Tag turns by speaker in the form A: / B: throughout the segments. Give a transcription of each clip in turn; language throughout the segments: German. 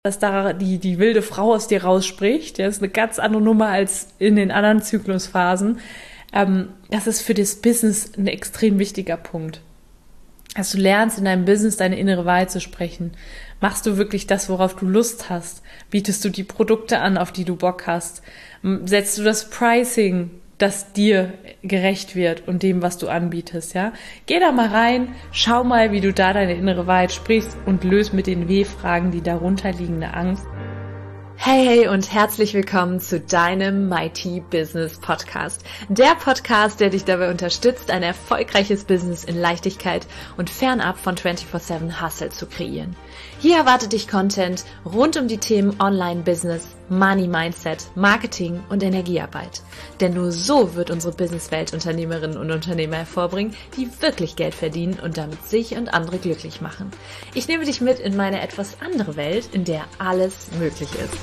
A: dass da die wilde Frau aus dir rausspricht. Das ist eine ganz andere Nummer als in den anderen Zyklusphasen. Das ist für das Business ein extrem wichtiger Punkt. Dass du lernst, in deinem Business deine innere Wahrheit zu sprechen. Machst du wirklich das, worauf du Lust hast? Bietest du die Produkte an, auf die du Bock hast? Setzt du das Pricing, das dir gerecht wird und dem, was du anbietest, ja? Geh da mal rein, schau mal, wie du da deine innere Wahrheit sprichst und löst mit den W-Fragen die darunter liegende Angst.
B: Hey und herzlich willkommen zu deinem Mighty Business Podcast. Der Podcast, der dich dabei unterstützt, ein erfolgreiches Business in Leichtigkeit und fernab von 24/7 Hustle zu kreieren. Hier erwartet dich Content rund um die Themen Online-Business, Money Mindset, Marketing und Energiearbeit. Denn nur so wird unsere Businesswelt Unternehmerinnen und Unternehmer hervorbringen, die wirklich Geld verdienen und damit sich und andere glücklich machen. Ich nehme dich mit in meine etwas andere Welt, in der alles möglich ist.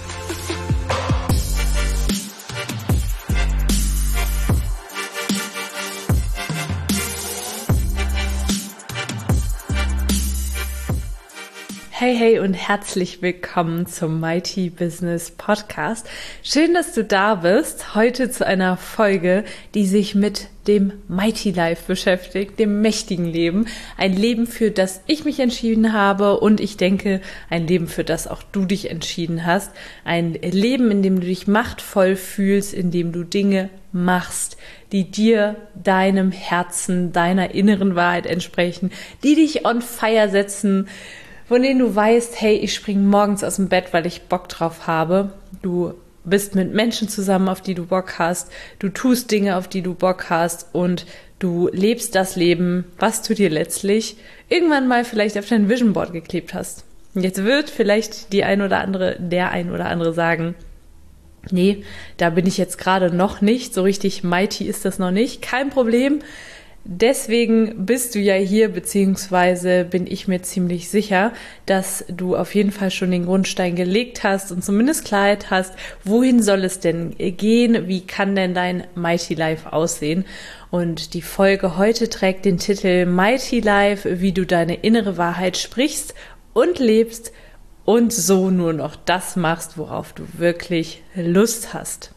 A: Hey und herzlich willkommen zum Mighty Business Podcast. Schön, dass du da bist. Heute zu einer Folge, die sich mit dem Mighty Life beschäftigt, dem mächtigen Leben. Ein Leben, für das ich mich entschieden habe und ich denke, ein Leben, für das auch du dich entschieden hast. Ein Leben, in dem du dich machtvoll fühlst, in dem du Dinge machst, die dir, deinem Herzen, deiner inneren Wahrheit entsprechen, die dich on fire setzen, von denen du weißt, hey, ich springe morgens aus dem Bett, weil ich Bock drauf habe. Du bist mit Menschen zusammen, auf die du Bock hast. Du tust Dinge, auf die du Bock hast. Und du lebst das Leben, was du dir letztlich irgendwann mal vielleicht auf dein Vision Board geklebt hast. Und jetzt wird vielleicht der ein oder andere sagen, nee, da bin ich jetzt gerade noch nicht. So richtig mighty ist das noch nicht. Kein Problem. Deswegen bist du ja hier, beziehungsweise bin ich mir ziemlich sicher, dass du auf jeden Fall schon den Grundstein gelegt hast und zumindest Klarheit hast, wohin soll es denn gehen, wie kann denn dein Mighty Life aussehen? Und die Folge heute trägt den Titel Mighty Life, wie du deine innere Wahrheit sprichst und lebst und so nur noch das machst, worauf du wirklich Lust hast.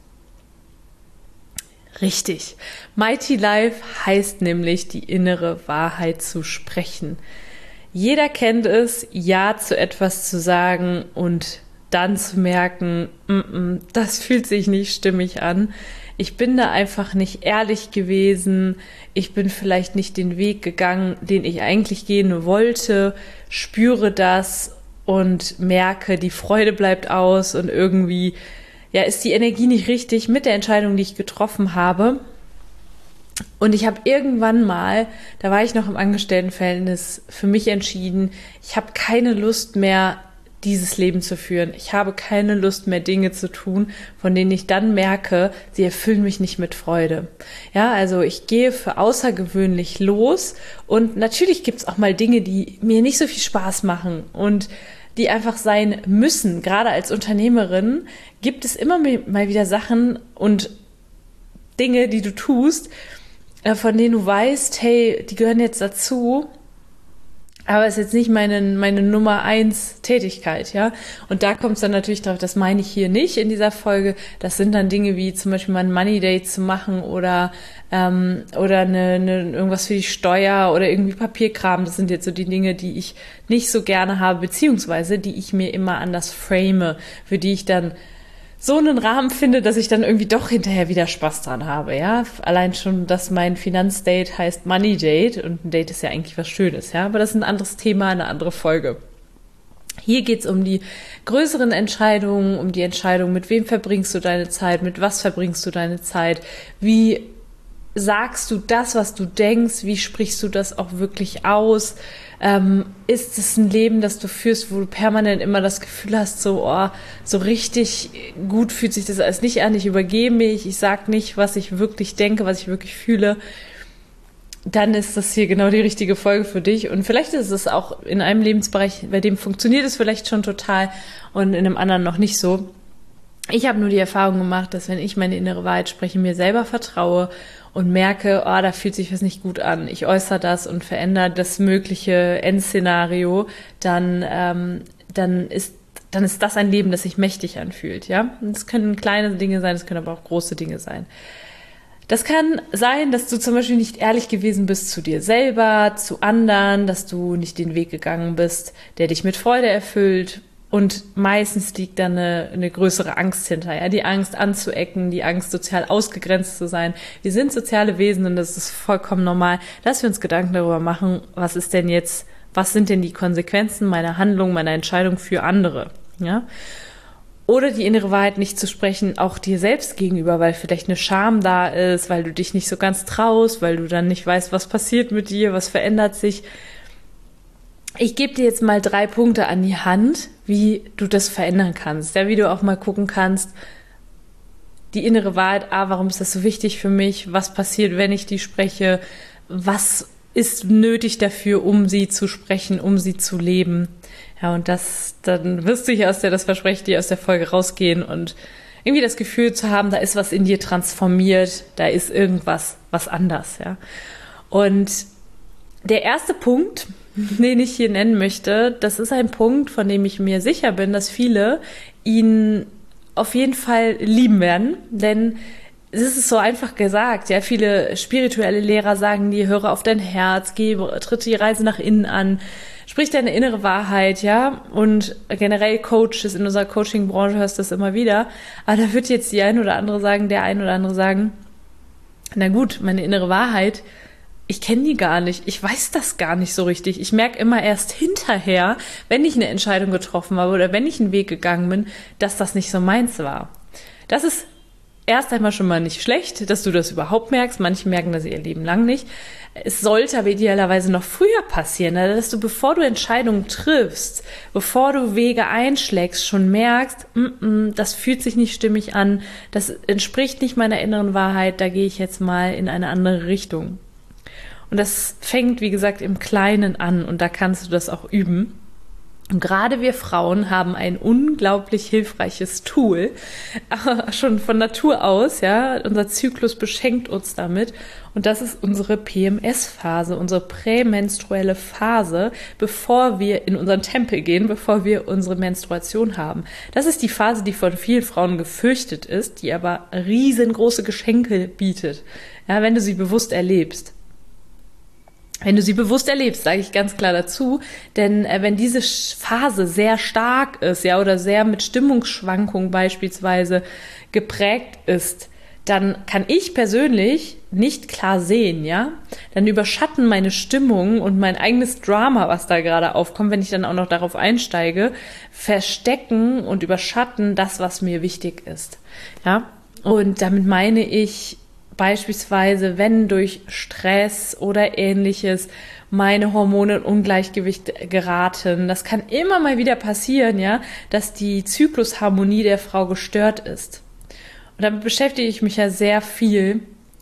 A: Richtig. Mighty Life heißt nämlich, die innere Wahrheit zu sprechen. Jeder kennt es, Ja zu etwas zu sagen und dann zu merken, das fühlt sich nicht stimmig an. Ich bin da einfach nicht ehrlich gewesen. Ich bin vielleicht nicht den Weg gegangen, den ich eigentlich gehen wollte, spüre das und merke, die Freude bleibt aus und irgendwie ist die Energie nicht richtig mit der Entscheidung, die ich getroffen habe. Und ich habe irgendwann mal, da war ich noch im Angestelltenverhältnis, für mich entschieden, ich habe keine Lust mehr, dieses Leben zu führen. Ich habe keine Lust mehr, Dinge zu tun, von denen ich dann merke, sie erfüllen mich nicht mit Freude. Ja, also ich gehe für außergewöhnlich los und natürlich gibt's auch mal Dinge, die mir nicht so viel Spaß machen und die einfach sein müssen. Gerade als Unternehmerin gibt es immer mal wieder Sachen und Dinge, die du tust, von denen du weißt, hey, die gehören jetzt dazu, aber es ist jetzt nicht meine Nummer 1 Tätigkeit, ja. Und da kommt es dann natürlich drauf, das meine ich hier nicht in dieser Folge. Das sind dann Dinge wie zum Beispiel mal ein Money Date zu machen oder irgendwas für die Steuer oder irgendwie Papierkram. Das sind jetzt so die Dinge, die ich nicht so gerne habe, beziehungsweise die ich mir immer anders frame, für die ich dann so einen Rahmen finde, dass ich dann irgendwie doch hinterher wieder Spaß dran habe, ja. Allein schon, dass mein Finanzdate heißt Money Date und ein Date ist ja eigentlich was Schönes, ja. Aber das ist ein anderes Thema, eine andere Folge. Hier geht's um die größeren Entscheidungen, um die Entscheidung, mit wem verbringst du deine Zeit, mit was verbringst du deine Zeit, wie sagst du das, was du denkst, wie sprichst du das auch wirklich aus? Ist es ein Leben, das du führst, wo du permanent immer das Gefühl hast, so richtig gut fühlt sich das alles nicht an, ich übergebe mich, ich sag nicht, was ich wirklich denke, was ich wirklich fühle, dann ist das hier genau die richtige Folge für dich. Und vielleicht ist es auch in einem Lebensbereich, bei dem funktioniert es vielleicht schon total und in einem anderen noch nicht so. Ich habe nur die Erfahrung gemacht, dass wenn ich meine innere Wahrheit spreche, mir selber vertraue und merke, da fühlt sich was nicht gut an, ich äußere das und verändere das mögliche Endszenario, dann ist dann ist das ein Leben, das sich mächtig anfühlt, ja. Und das können kleine Dinge sein, das können aber auch große Dinge sein. Das kann sein, dass du zum Beispiel nicht ehrlich gewesen bist zu dir selber, zu anderen, dass du nicht den Weg gegangen bist, der dich mit Freude erfüllt. Und meistens liegt da eine größere Angst hinter, ja, die Angst anzuecken, die Angst sozial ausgegrenzt zu sein. Wir sind soziale Wesen und das ist vollkommen normal, dass wir uns Gedanken darüber machen, was sind denn die Konsequenzen meiner Handlung, meiner Entscheidung für andere, ja? Oder die innere Wahrheit nicht zu sprechen, auch dir selbst gegenüber, weil vielleicht eine Scham da ist, weil du dich nicht so ganz traust, weil du dann nicht weißt, was passiert mit dir, was verändert sich. Ich gebe dir jetzt mal 3 Punkte an die Hand, wie du das verändern kannst. Ja, wie du auch mal gucken kannst, die innere Wahrheit, warum ist das so wichtig für mich? Was passiert, wenn ich die spreche? Was ist nötig dafür, um sie zu sprechen, um sie zu leben? Ja, und dann wirst du hier das verspreche ich dir, aus der Folge rausgehen und irgendwie das Gefühl zu haben, da ist was in dir transformiert, da ist irgendwas, was anders, ja. Und der erste Punkt, den ich hier nennen möchte, das ist ein Punkt, von dem ich mir sicher bin, dass viele ihn auf jeden Fall lieben werden, denn es ist so einfach gesagt, ja, viele spirituelle Lehrer sagen dir, höre auf dein Herz, tritt die Reise nach innen an, sprich deine innere Wahrheit, ja, und generell Coaches in unserer Coaching-Branche hörst du das immer wieder, aber da wird jetzt der ein oder andere sagen, na gut, meine innere Wahrheit, ich kenne die gar nicht, ich weiß das gar nicht so richtig, ich merke immer erst hinterher, wenn ich eine Entscheidung getroffen habe oder wenn ich einen Weg gegangen bin, dass das nicht so meins war. Das ist erst einmal schon mal nicht schlecht, dass du das überhaupt merkst. Manche merken das ihr Leben lang nicht. Es sollte aber idealerweise noch früher passieren, dass du, bevor du Entscheidungen triffst, bevor du Wege einschlägst, schon merkst, das fühlt sich nicht stimmig an, das entspricht nicht meiner inneren Wahrheit, da gehe ich jetzt mal in eine andere Richtung. Und das fängt, wie gesagt, im Kleinen an und da kannst du das auch üben. Und gerade wir Frauen haben ein unglaublich hilfreiches Tool, schon von Natur aus, ja, unser Zyklus beschenkt uns damit und das ist unsere PMS-Phase, unsere prämenstruelle Phase, bevor wir in unseren Tempel gehen, bevor wir unsere Menstruation haben. Das ist die Phase, die von vielen Frauen gefürchtet ist, die aber riesengroße Geschenke bietet, ja, wenn du sie bewusst erlebst. Wenn du sie bewusst erlebst, sage ich ganz klar dazu, denn wenn diese Phase sehr stark ist, ja, oder sehr mit Stimmungsschwankungen beispielsweise geprägt ist, dann kann ich persönlich nicht klar sehen, ja. Dann überschatten meine Stimmung und mein eigenes Drama, was da gerade aufkommt, wenn ich dann auch noch darauf einsteige, verstecken und überschatten das, was mir wichtig ist, ja. Und damit meine ich, beispielsweise, wenn durch Stress oder Ähnliches meine Hormone in Ungleichgewicht geraten, das kann immer mal wieder passieren, ja, dass die Zyklusharmonie der Frau gestört ist. Und damit beschäftige ich mich ja sehr viel.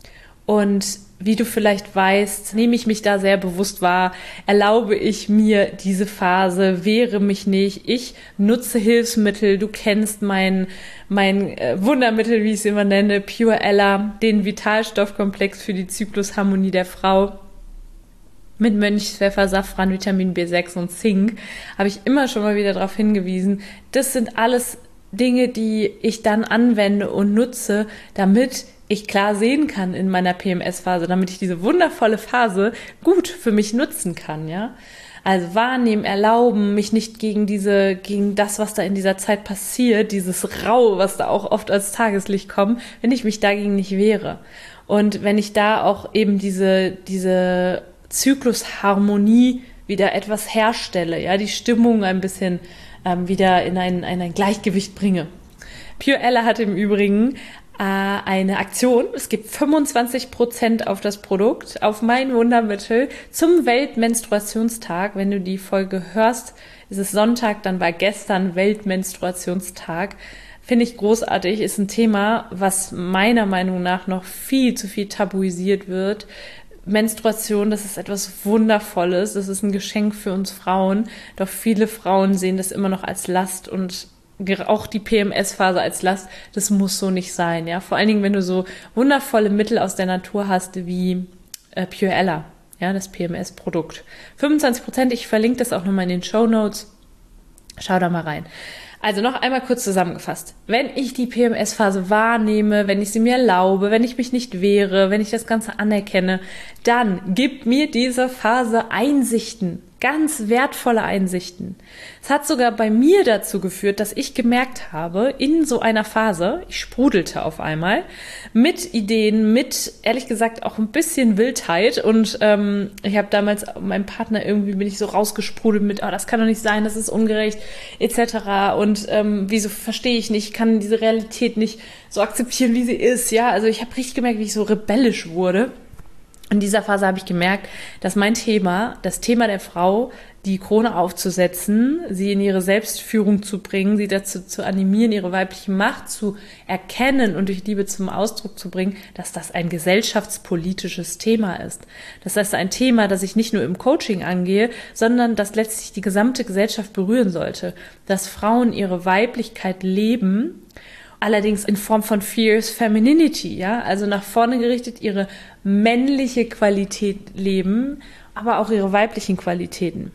A: Und wie du vielleicht weißt, nehme ich mich da sehr bewusst wahr, erlaube ich mir diese Phase, wehre mich nicht, ich nutze Hilfsmittel, du kennst mein Wundermittel, wie ich es immer nenne, Pure Ella, den Vitalstoffkomplex für die Zyklusharmonie der Frau mit Mönchspfeffer, Safran, Vitamin B6 und Zink, habe ich immer schon mal wieder darauf hingewiesen. Das sind alles Dinge, die ich dann anwende und nutze, damit ich klar sehen kann in meiner PMS-Phase, damit ich diese wundervolle Phase gut für mich nutzen kann, ja. Also wahrnehmen, erlauben, mich nicht gegen das, was da in dieser Zeit passiert, dieses Rau, was da auch oft als Tageslicht kommt, wenn ich mich dagegen nicht wehre. Und wenn ich da auch eben diese Zyklusharmonie wieder etwas herstelle, ja, die Stimmung ein bisschen wieder in ein Gleichgewicht bringe. Pure Ella hat im Übrigen eine Aktion. Es gibt 25% auf das Produkt, auf mein Wundermittel zum Weltmenstruationstag. Wenn du die Folge hörst, ist es Sonntag, dann war gestern Weltmenstruationstag. Finde ich großartig, ist ein Thema, was meiner Meinung nach noch viel zu viel tabuisiert wird. Menstruation, das ist etwas Wundervolles, das ist ein Geschenk für uns Frauen, doch viele Frauen sehen das immer noch als Last und auch die PMS-Phase als Last, das muss so nicht sein, ja. Vor allen Dingen, wenn du so wundervolle Mittel aus der Natur hast, wie Pure Ella, ja, das PMS-Produkt. 25%, ich verlinke das auch nochmal in den Shownotes. Schau da mal rein. Also noch einmal kurz zusammengefasst. Wenn ich die PMS-Phase wahrnehme, wenn ich sie mir erlaube, wenn ich mich nicht wehre, wenn ich das Ganze anerkenne, dann gibt mir diese Phase Einsichten, ganz wertvolle Einsichten. Es hat sogar bei mir dazu geführt, dass ich gemerkt habe, in so einer Phase, ich sprudelte auf einmal, mit Ideen, mit, ehrlich gesagt, auch ein bisschen Wildheit und ich habe damals meinem Partner bin ich so rausgesprudelt mit, das kann doch nicht sein, das ist ungerecht, etc. Und wieso verstehe ich nicht, kann diese Realität nicht so akzeptieren, wie sie ist, ja, also ich habe richtig gemerkt, wie ich so rebellisch wurde. In dieser Phase habe ich gemerkt, dass mein Thema, das Thema der Frau, die Krone aufzusetzen, sie in ihre Selbstführung zu bringen, sie dazu zu animieren, ihre weibliche Macht zu erkennen und durch Liebe zum Ausdruck zu bringen, dass das ein gesellschaftspolitisches Thema ist. Das heißt, ein Thema, das ich nicht nur im Coaching angehe, sondern das letztlich die gesamte Gesellschaft berühren sollte. Dass Frauen ihre Weiblichkeit leben, allerdings in Form von Fierce Femininity, ja, also nach vorne gerichtet ihre männliche Qualität leben, aber auch ihre weiblichen Qualitäten.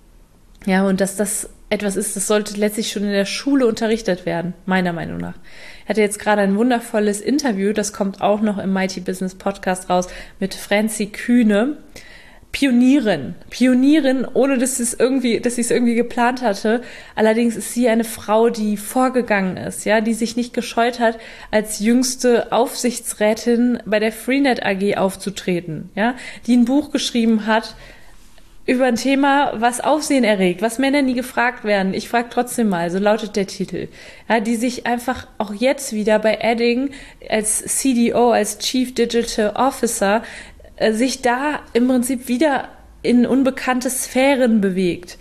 A: Ja, und dass das etwas ist, das sollte letztlich schon in der Schule unterrichtet werden, meiner Meinung nach. Ich hatte jetzt gerade ein wundervolles Interview, das kommt auch noch im Mighty Business Podcast raus, mit Franzi Kühne. Pionierin, ohne dass sie es irgendwie geplant hatte. Allerdings ist sie eine Frau, die vorgegangen ist, ja, die sich nicht gescheut hat, als jüngste Aufsichtsrätin bei der Freenet AG aufzutreten, ja, die ein Buch geschrieben hat über ein Thema, was Aufsehen erregt, was Männer nie gefragt werden. Ich frage trotzdem mal, so lautet der Titel. Ja, die sich einfach auch jetzt wieder bei Edding als CDO, als Chief Digital Officer sich da im Prinzip wieder in unbekannte Sphären bewegt.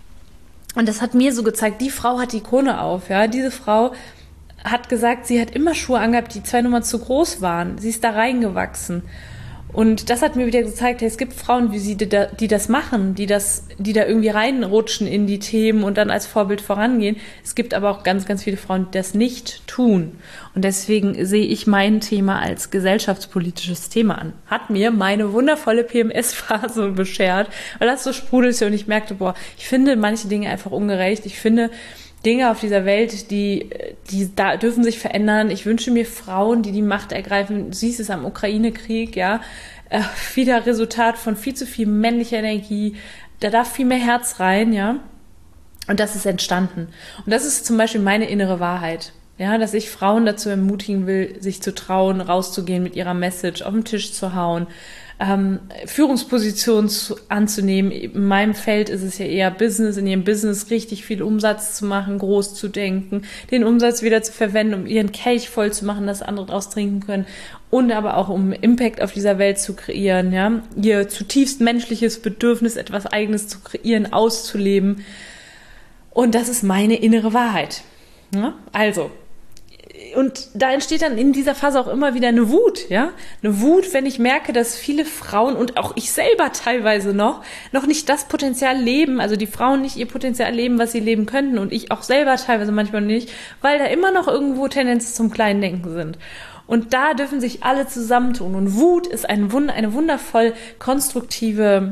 A: Und das hat mir so gezeigt, die Frau hat die Krone auf, ja. Diese Frau hat gesagt, sie hat immer Schuhe angehabt, die 2 Nummern zu groß waren. Sie ist da reingewachsen. Und das hat mir wieder gezeigt, hey, es gibt Frauen wie sie, die das machen, die da irgendwie reinrutschen in die Themen und dann als Vorbild vorangehen. Es gibt aber auch ganz, ganz viele Frauen, die das nicht tun. Und deswegen sehe ich mein Thema als gesellschaftspolitisches Thema an. Hat mir meine wundervolle PMS-Phase beschert, weil das so sprudelte und ich merkte, ich finde manche Dinge einfach ungerecht. Ich finde Dinge auf dieser Welt, die da dürfen sich verändern. Ich wünsche mir Frauen, die Macht ergreifen. Du siehst es am Ukraine-Krieg, ja. Wieder Resultat von viel zu viel männlicher Energie. Da darf viel mehr Herz rein, ja. Und das ist entstanden. Und das ist zum Beispiel meine innere Wahrheit. Ja, dass ich Frauen dazu ermutigen will, sich zu trauen, rauszugehen mit ihrer Message, auf den Tisch zu hauen, Führungspositionen anzunehmen. In meinem Feld ist es ja eher Business, in ihrem Business richtig viel Umsatz zu machen, groß zu denken, den Umsatz wieder zu verwenden, um ihren Kelch voll zu machen, dass andere draus trinken können und aber auch um Impact auf dieser Welt zu kreieren, ja, ihr zutiefst menschliches Bedürfnis, etwas Eigenes zu kreieren, auszuleben. Und das ist meine innere Wahrheit. Ja? Also, und da entsteht dann in dieser Phase auch immer wieder eine Wut, ja? Eine Wut, wenn ich merke, dass viele Frauen und auch ich selber teilweise noch nicht das Potenzial leben, also die Frauen nicht ihr Potenzial leben, was sie leben könnten und ich auch selber teilweise manchmal nicht, weil da immer noch irgendwo Tendenzen zum kleinen Denken sind. Und da dürfen sich alle zusammentun. Und Wut ist eine wundervoll konstruktive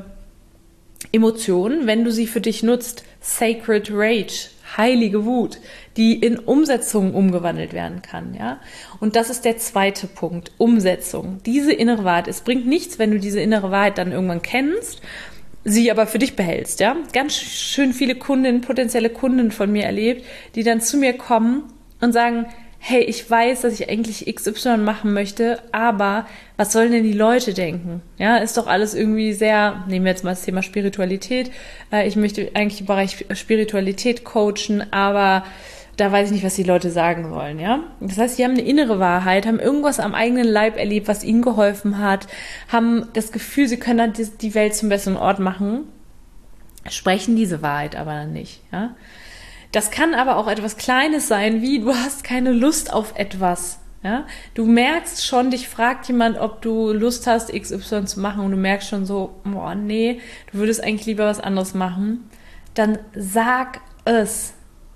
A: Emotion, wenn du sie für dich nutzt. Sacred Rage, heilige Wut, die in Umsetzung umgewandelt werden kann, ja. Und das ist der zweite Punkt, Umsetzung. Diese innere Wahrheit. Es bringt nichts, wenn du diese innere Wahrheit dann irgendwann kennst, sie aber für dich behältst, ja. Ganz schön viele potenzielle Kunden von mir erlebt, die dann zu mir kommen und sagen, hey, ich weiß, dass ich eigentlich XY machen möchte, aber was sollen denn die Leute denken? Ja, ist doch alles irgendwie sehr, nehmen wir jetzt mal das Thema Spiritualität. Ich möchte eigentlich im Bereich Spiritualität coachen, aber da weiß ich nicht, was die Leute sagen sollen, ja. Das heißt, sie haben eine innere Wahrheit, haben irgendwas am eigenen Leib erlebt, was ihnen geholfen hat, haben das Gefühl, sie können dann die Welt zum besseren Ort machen, sprechen diese Wahrheit aber dann nicht, ja. Das kann aber auch etwas Kleines sein, wie du hast keine Lust auf etwas. Ja? Du merkst schon, dich fragt jemand, ob du Lust hast, XY zu machen und du merkst schon so, nee, du würdest eigentlich lieber was anderes machen. Dann sag es.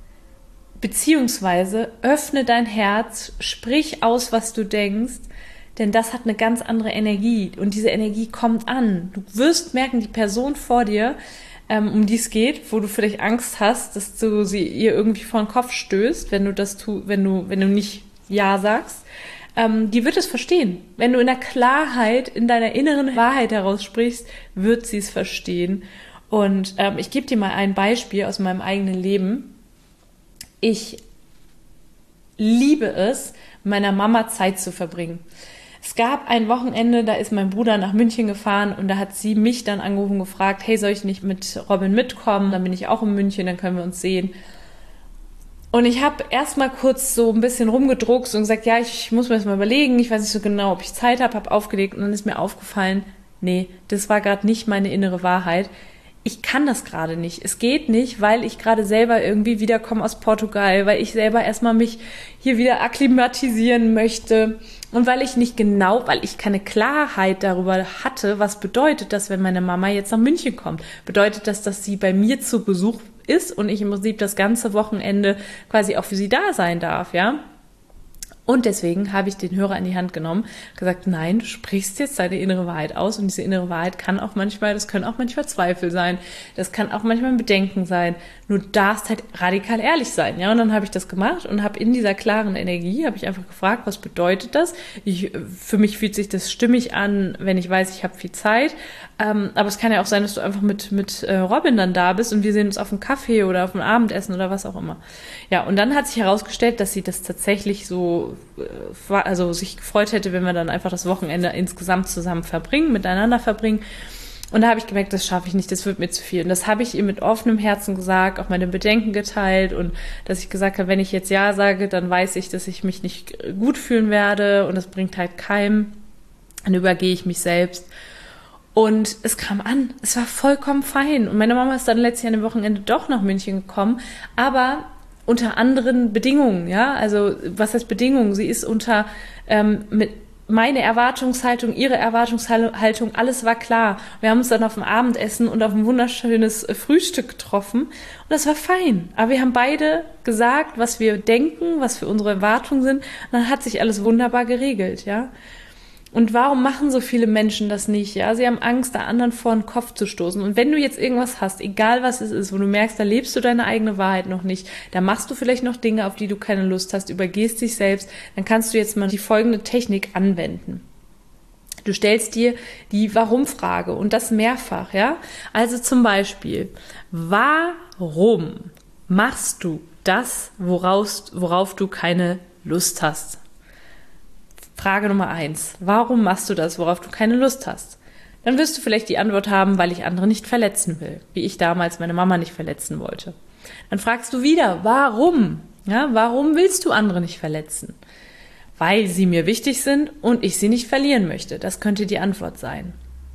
A: Beziehungsweise öffne dein Herz, sprich aus, was du denkst, denn das hat eine ganz andere Energie und diese Energie kommt an. Du wirst merken, die Person vor dir um die es geht, wo du vielleicht Angst hast, dass du sie ihr irgendwie vor den Kopf stößt, wenn du nicht Ja sagst, die wird es verstehen. Wenn du in der Klarheit, in deiner inneren Wahrheit heraus sprichst, wird sie es verstehen. Und ich gebe dir mal ein Beispiel aus meinem eigenen Leben. Ich liebe es, mit meiner Mama Zeit zu verbringen. Es gab ein Wochenende, da ist mein Bruder nach München gefahren und da hat sie mich dann angerufen und gefragt, hey, soll ich nicht mit Robin mitkommen? Dann bin ich auch in München, dann können wir uns sehen. Und ich habe erstmal kurz so ein bisschen rumgedruckst und gesagt, ja, ich muss mir das mal überlegen, ich weiß nicht so genau, ob ich Zeit habe aufgelegt und dann ist mir aufgefallen, nee, das war gerade nicht meine innere Wahrheit. Ich kann das gerade nicht. Es geht nicht, weil ich gerade selber irgendwie wiederkomme aus Portugal, weil ich selber erstmal mich hier wieder akklimatisieren möchte und weil ich keine Klarheit darüber hatte, was bedeutet das, wenn meine Mama jetzt nach München kommt. Bedeutet das, dass sie bei mir zu Besuch ist und ich im Prinzip das ganze Wochenende quasi auch für sie da sein darf, ja? Und deswegen habe ich den Hörer in die Hand genommen, gesagt, nein, du sprichst jetzt deine innere Wahrheit aus und diese innere Wahrheit können auch manchmal Zweifel sein, das kann auch manchmal ein Bedenken sein, nur du darfst halt radikal ehrlich sein, ja, und dann habe ich das gemacht und habe in dieser klaren Energie, habe ich einfach gefragt, was bedeutet das? Für mich fühlt sich das stimmig an, wenn ich weiß, ich habe viel Zeit, aber es kann ja auch sein, dass du einfach mit Robin dann da bist und wir sehen uns auf einem Kaffee oder auf einem Abendessen oder was auch immer. Ja, und dann hat sich herausgestellt, dass sie das tatsächlich so sich gefreut hätte, wenn wir dann einfach das Wochenende insgesamt zusammen miteinander verbringen. Und da habe ich gemerkt, das schaffe ich nicht, das wird mir zu viel. Und das habe ich ihr mit offenem Herzen gesagt, auch meine Bedenken geteilt und dass ich gesagt habe, wenn ich jetzt Ja sage, dann weiß ich, dass ich mich nicht gut fühlen werde und das bringt halt keinem. Dann übergehe ich mich selbst. Und es kam an, es war vollkommen fein. Und meine Mama ist dann letztes Jahr an dem Wochenende doch nach München gekommen, aber unter anderen Bedingungen, ja, also was heißt Bedingungen? Sie ist unter meine Erwartungshaltung, ihre Erwartungshaltung, alles war klar. Wir haben uns dann auf dem Abendessen und auf ein wunderschönes Frühstück getroffen und das war fein. Aber wir haben beide gesagt, was wir denken, was für unsere Erwartungen sind und dann hat sich alles wunderbar geregelt, ja. Und warum machen so viele Menschen das nicht? Ja, sie haben Angst, da anderen vor den Kopf zu stoßen. Und wenn du jetzt irgendwas hast, egal was es ist, wo du merkst, da lebst du deine eigene Wahrheit noch nicht, da machst du vielleicht noch Dinge, auf die du keine Lust hast, übergehst dich selbst, dann kannst du jetzt mal die folgende Technik anwenden. Du stellst dir die Warum-Frage und das mehrfach, ja? Also zum Beispiel, warum machst du das, worauf du keine Lust hast? Frage Nummer 1. Warum machst du das, worauf du keine Lust hast? Dann wirst du vielleicht die Antwort haben, weil ich andere nicht verletzen will, wie ich damals meine Mama nicht verletzen wollte. Dann fragst du wieder, warum? Ja, warum willst du andere nicht verletzen? Weil sie mir wichtig sind und ich sie nicht verlieren möchte. Das könnte die Antwort sein.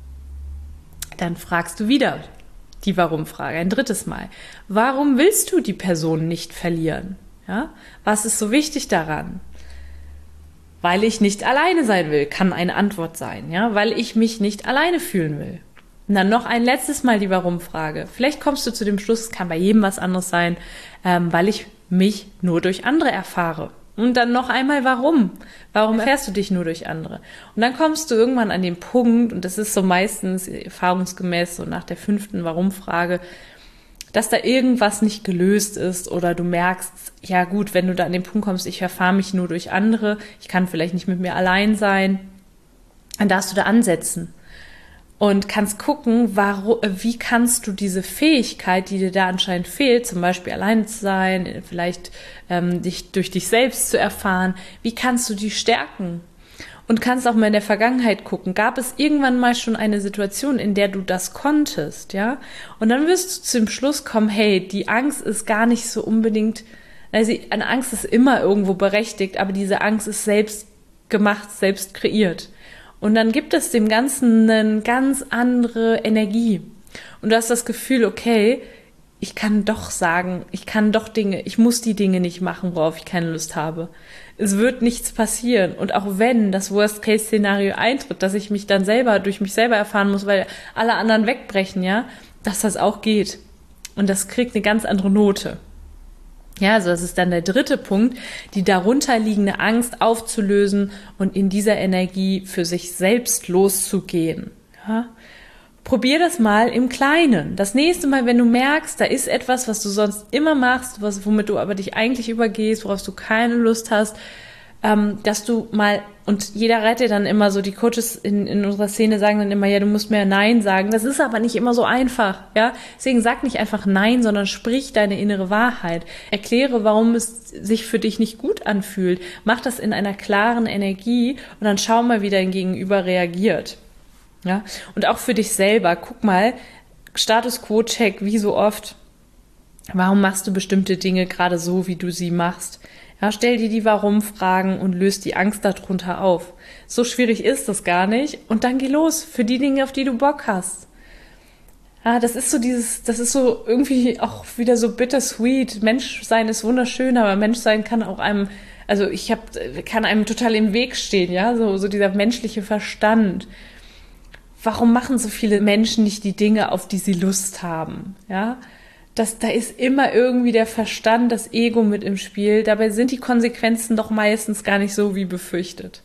A: Dann fragst du wieder die Warum-Frage ein drittes Mal. Warum willst du die Person nicht verlieren? Ja, was ist so wichtig daran? Weil ich nicht alleine sein will, kann eine Antwort sein, ja, weil ich mich nicht alleine fühlen will. Und dann noch ein letztes Mal die Warum-Frage. Vielleicht kommst du zu dem Schluss, es kann bei jedem was anderes sein, weil ich mich nur durch andere erfahre. Und dann noch einmal warum? Warum erfährst du dich nur durch andere? Und dann kommst du irgendwann an den Punkt, und das ist so meistens erfahrungsgemäß so nach der 5. Warum-Frage, dass da irgendwas nicht gelöst ist oder du merkst, ja gut, wenn du da an den Punkt kommst, ich erfahre mich nur durch andere, ich kann vielleicht nicht mit mir allein sein, dann darfst du da ansetzen und kannst gucken, wie kannst du diese Fähigkeit, die dir da anscheinend fehlt, zum Beispiel allein zu sein, vielleicht durch dich selbst zu erfahren, wie kannst du die stärken? Und kannst auch mal in der Vergangenheit gucken, gab es irgendwann mal schon eine Situation, in der du das konntest, ja? Und dann wirst du zum Schluss kommen, hey, die Angst ist gar nicht so unbedingt, also eine Angst ist immer irgendwo berechtigt, aber diese Angst ist selbst gemacht, selbst kreiert. Und dann gibt es dem Ganzen eine ganz andere Energie. Und du hast das Gefühl, okay, ich kann doch sagen, ich muss die Dinge nicht machen, worauf ich keine Lust habe. Es wird nichts passieren. Und auch wenn das Worst-Case-Szenario eintritt, dass ich mich dann durch mich selber erfahren muss, weil alle anderen wegbrechen, ja, dass das auch geht. Und das kriegt eine ganz andere Note. Ja, also das ist dann der 3. Punkt, die darunterliegende Angst aufzulösen und in dieser Energie für sich selbst loszugehen. Ja. probier das mal im Kleinen. Das nächste Mal, wenn du merkst, da ist etwas, was du sonst immer machst, womit du aber dich eigentlich übergehst, worauf du keine Lust hast, dass du mal, und jeder rät dir dann immer so, die Coaches in unserer Szene sagen dann immer, ja, du musst mehr Nein sagen. Das ist aber nicht immer so einfach, ja. Deswegen sag nicht einfach Nein, sondern sprich deine innere Wahrheit. Erkläre, warum es sich für dich nicht gut anfühlt. Mach das in einer klaren Energie und dann schau mal, wie dein Gegenüber reagiert. Ja. Und auch für dich selber, guck mal, Status Quo-Check, wie so oft. Warum machst du bestimmte Dinge gerade so, wie du sie machst? Ja, stell dir die Warum-Fragen und löst die Angst darunter auf. So schwierig ist das gar nicht. Und dann geh los für die Dinge, auf die du Bock hast. Ja, das ist so irgendwie auch wieder so bittersweet. Menschsein ist wunderschön, aber Menschsein kann auch kann einem total im Weg stehen, ja, so dieser menschliche Verstand. Warum machen so viele Menschen nicht die Dinge, auf die sie Lust haben, ja? Da ist immer irgendwie der Verstand, das Ego mit im Spiel. Dabei sind die Konsequenzen doch meistens gar nicht so wie befürchtet.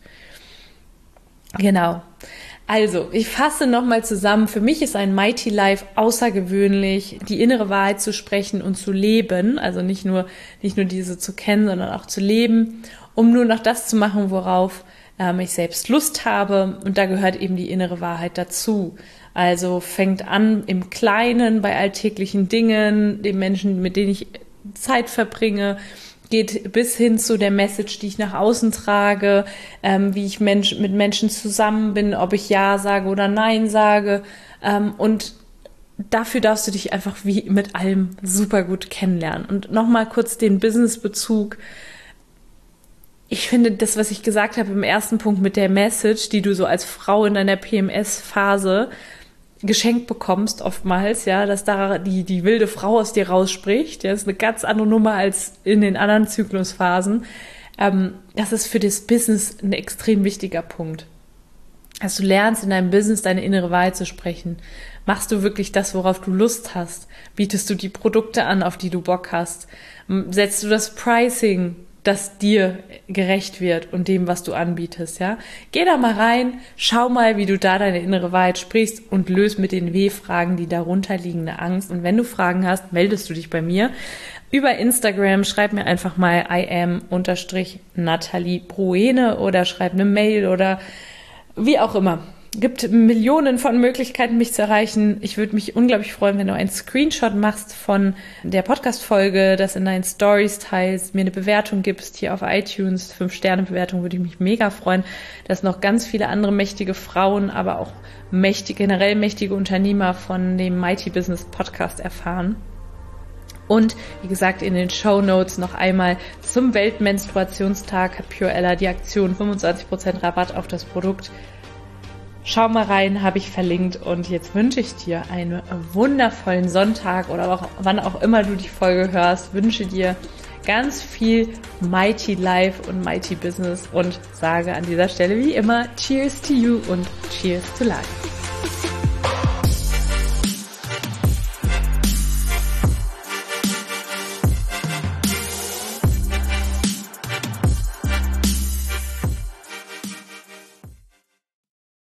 A: Genau. Also, ich fasse nochmal zusammen. Für mich ist ein Mighty Life außergewöhnlich, die innere Wahrheit zu sprechen und zu leben. Also nicht nur diese zu kennen, sondern auch zu leben, um nur noch das zu machen, worauf ich selbst Lust habe. Und da gehört eben die innere Wahrheit dazu. Also fängt an im Kleinen, bei alltäglichen Dingen, den Menschen, mit denen ich Zeit verbringe, geht bis hin zu der Message, die ich nach außen trage, wie ich mit Menschen zusammen bin, ob ich Ja sage oder Nein sage. Und dafür darfst du dich einfach wie mit allem super gut kennenlernen. Und nochmal kurz den Business-Bezug. Ich finde, das, was ich gesagt habe im ersten Punkt mit der Message, die du so als Frau in deiner PMS-Phase geschenkt bekommst oftmals, ja, dass da die wilde Frau aus dir rausspricht, ja, das ist eine ganz andere Nummer als in den anderen Zyklusphasen. Das ist für das Business ein extrem wichtiger Punkt. Dass du lernst, in deinem Business deine innere Wahrheit zu sprechen. Machst du wirklich das, worauf du Lust hast? Bietest du die Produkte an, auf die du Bock hast? Setzt du das Pricing, das dir gerecht wird und dem, was du anbietest, ja? Geh da mal rein, schau mal, wie du da deine innere Wahrheit sprichst und löst mit den W-Fragen die darunter liegende Angst. Und wenn du Fragen hast, meldest du dich bei mir über Instagram, schreib mir einfach mal IM_Nathalie Bruene oder schreib eine Mail oder wie auch immer. Gibt Millionen von Möglichkeiten, mich zu erreichen. Ich würde mich unglaublich freuen, wenn du einen Screenshot machst von der Podcast-Folge, das in deinen Stories teilst, mir eine Bewertung gibst hier auf iTunes, 5-Sterne-Bewertung, würde ich mich mega freuen, dass noch ganz viele andere mächtige Frauen, aber auch generell mächtige Unternehmer von dem Mighty Business Podcast erfahren. Und wie gesagt, in den Shownotes noch einmal zum Weltmenstruationstag hat Pure Ella die Aktion 25% Rabatt auf das Produkt. Schau mal rein, habe ich verlinkt, und jetzt wünsche ich dir einen wundervollen Sonntag oder auch wann auch immer du die Folge hörst, wünsche dir ganz viel Mighty Life und Mighty Business und sage an dieser Stelle wie immer Cheers to you und Cheers to Life.